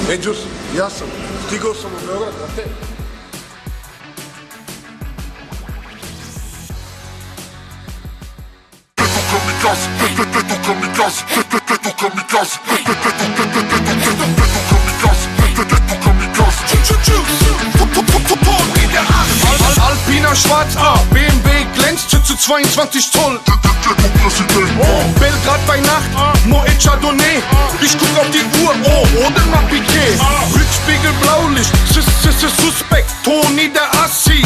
Džus, ja sam, stigao sam u Beograd, znate? Alpina schwarz, BMW glänzt zu 22 Zoll. Belgrad bei Nacht, Moet Chardonnay. Ich guck auf die Uhr, oder nach Piquet. Rückspiegel Blaulicht, suspekt, Toni der Assi.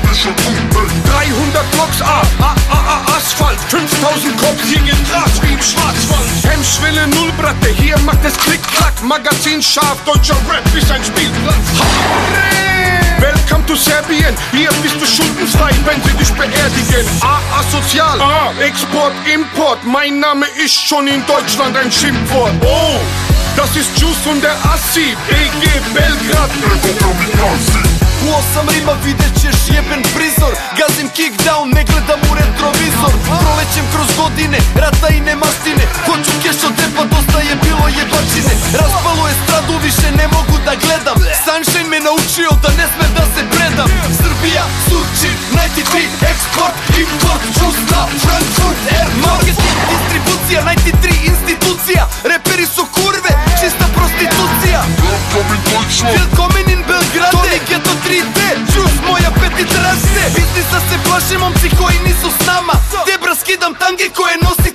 300 Blocks, Asphalt, 5000 Cops, hier geht Gras wie im Schwarzwald. Hemmschwelle null, Bratte, hier macht es Klick-Klack. Magazin scharf, deutscher Rap ist ein Spielplatz. Welcome to Serbien, hier bist du schuldenfrei, wenn sie dich beerdigen. Asozial, Export, Import, mein Name ist schon in Deutschland ein Schimpfwort. Oh, das ist Juice und der Assi, BG Belgrad. Kuo sam rima, vidjet ćeš jeben prizor. Gazim kickdown, ne gledam u retrovizor. Prolećem kroz godine, rata i nemastine. Hoću keš od depa, dosta je bilo jebačine. Raspalo je stradu, više ne mogu da gledam. Sunshine me naučio da ne sme da se predam. Srbija, Surčin, 93, eksport, import, Juice na Frankfurt, Air Marketing, distribucija, 93 institucija. Reperi su kurve, čista prostitucija. Willkommen in Belgrade, Toni Ghetto 3D, Juice moja petica raste. Biznisa se plaše momci koji nisu s nama. Debra skidam tange koje nosi